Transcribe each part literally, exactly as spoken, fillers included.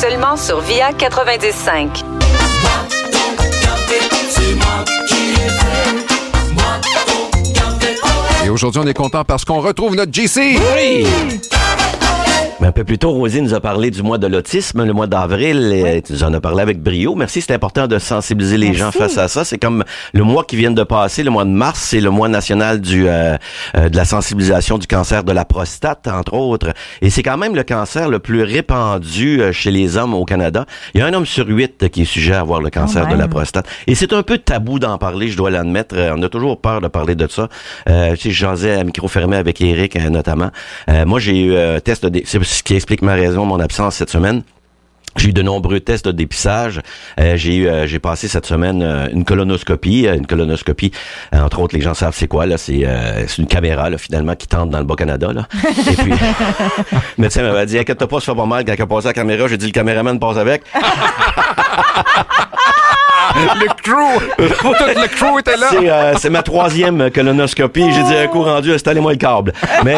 Seulement sur Via quatre-vingt-dix cinq. Et aujourd'hui, on est content parce qu'on retrouve notre J C. Oui! Un peu plus tôt, Rosie nous a parlé du mois de l'autisme, le mois d'avril, et oui. Tu nous en as parlé avec brio. Merci, c'est important de sensibiliser les Merci. gens face à ça. C'est comme le mois qui vient de passer, le mois de mars, c'est le mois national du euh, euh, de la sensibilisation du cancer de la prostate, entre autres. Et c'est quand même le cancer le plus répandu euh, chez les hommes au Canada. Il y a un homme sur huit qui est sujet à avoir le cancer oh de la prostate. Et c'est un peu tabou d'en parler, je dois l'admettre. On a toujours peur de parler de ça. Euh, tu sais, j'en ai à micro fermé avec Eric, euh, notamment. Euh, moi, j'ai eu euh, test de... C'est ce qui explique ma raison, mon absence cette semaine. J'ai eu de nombreux tests de dépistage. Euh, j'ai eu, euh, j'ai passé cette semaine euh, une colonoscopie. Euh, une colonoscopie, euh, entre autres, les gens savent c'est quoi là. C'est, euh, c'est une caméra là, finalement qui tente dans le Bas-Canada là. Et puis, le médecin m'avait dit inquiète-toi pas, ça fait pas mal. Quand il a passé la caméra, j'ai dit le caméraman passe avec. Le crew! Tout le crew était là! C'est, euh, c'est ma troisième colonoscopie. J'ai dit un coup rendu, installez-moi le câble. Mais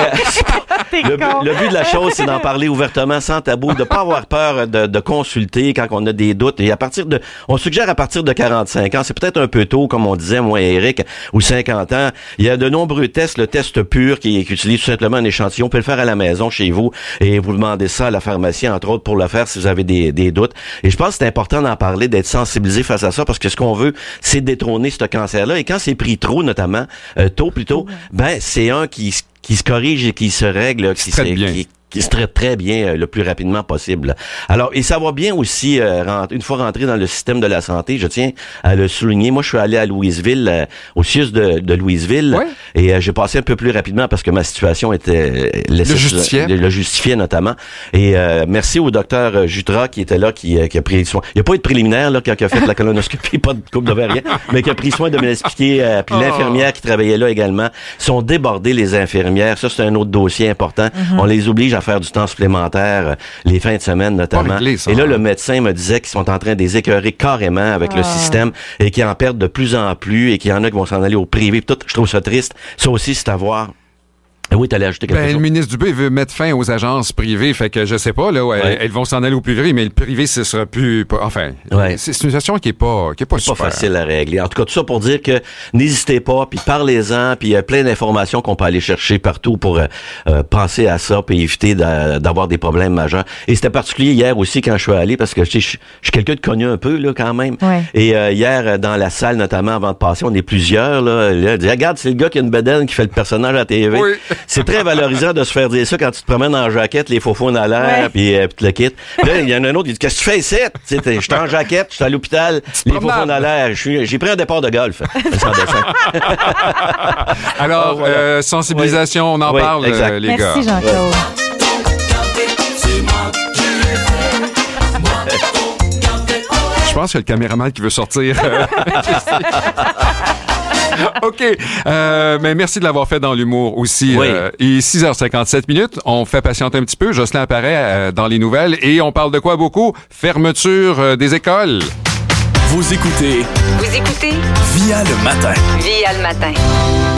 le, le but de la chose, c'est d'en parler ouvertement, sans tabou, de pas avoir peur de, de consulter quand on a des doutes. Et à partir de, on suggère à partir de quarante-cinq ans, c'est peut-être un peu tôt, comme on disait, moi et Eric, ou cinquante ans. Il y a de nombreux tests, le test pur qui, qui utilise tout simplement un échantillon. Vous pouvez le faire à la maison, chez vous, et vous demandez ça à la pharmacie, entre autres, pour le faire si vous avez des, des doutes. Et je pense que c'est important d'en parler, d'être sensibilisé face à ça, parce que ce qu'on veut, c'est détrôner ce cancer-là. Et quand c'est pris trop, notamment, euh, tôt plutôt, ben c'est un qui, qui se corrige et qui se règle, qui se qui, qui se traite très bien euh, le plus rapidement possible. Alors, et ça va bien aussi, euh, rent- une fois rentré dans le système de la santé, je tiens à le souligner. Moi, je suis allé à Louisville, euh, au C I U S de, de Louisville, ouais. et euh, j'ai passé un peu plus rapidement parce que ma situation était... Euh, le justifiait. Le, le justifiait, notamment. Et euh, merci au docteur Jutra qui était là, qui, euh, qui a pris soin... Il n'y a pas eu de préliminaire là, quand il a fait la colonoscopie, pas de coupe de verre, rien, mais qui a pris soin de me l'expliquer. Euh, puis oh. l'infirmière qui travaillait là également, sont débordées les infirmières. Ça, c'est un autre dossier important. Mm-hmm. On les oblige à faire du temps supplémentaire, les fins de semaine notamment. Réglé, ça, et là, hein. le médecin me disait qu'ils sont en train de les écœurer carrément avec ah. le système et qu'ils en perdent de plus en plus et qu'il y en a qui vont s'en aller au privé. Tout, je trouve ça triste. Ça aussi, c'est à voir. Oui, t'allais ajouter quelque ben, chose. Le ministre Dubé veut mettre fin aux agences privées, fait que je sais pas, là, ouais, ouais. elles vont s'en aller au privé, mais le privé, ce sera plus, enfin, ouais. c'est, c'est une situation qui est pas, qui est pas c'est super. pas facile à régler. En tout cas, tout ça pour dire que n'hésitez pas, puis parlez-en, puis il y a plein d'informations qu'on peut aller chercher partout pour euh, euh, penser à ça, puis éviter d'a, d'avoir des problèmes majeurs. Et c'était particulier hier aussi quand je suis allé, parce que je, je, je suis quelqu'un de connu un peu, là, quand même. Ouais. Et euh, hier, dans la salle, notamment, avant de passer, on est plusieurs, là, là dit, regarde, c'est le gars qui a une bedaine qui fait le personnage à la T V. Oui. C'est très valorisant de se faire dire ça quand tu te promènes en jaquette, les faux faux dans l'air, ouais. puis euh, tu le quittes. Là, il y en a un autre qui dit, qu'est-ce que tu fais ici? Je suis en jaquette, je suis à l'hôpital, les faux faux dans l'air. J'ai pris un départ de golf. Alors, oh, voilà. euh, sensibilisation, oui. on en oui, parle, euh, les Merci, gars. Merci, Jean-Claude. Ouais. Je pense qu'il y a le caméraman qui veut sortir. OK. Euh, mais merci de l'avoir fait dans l'humour aussi. Oui. Euh, et six heures cinquante-sept minutes, on fait patienter un petit peu. Jocelyn apparaît euh, dans les nouvelles et on parle de quoi beaucoup? Fermeture euh, des écoles. Vous écoutez. Vous écoutez. Via le matin. Via le matin.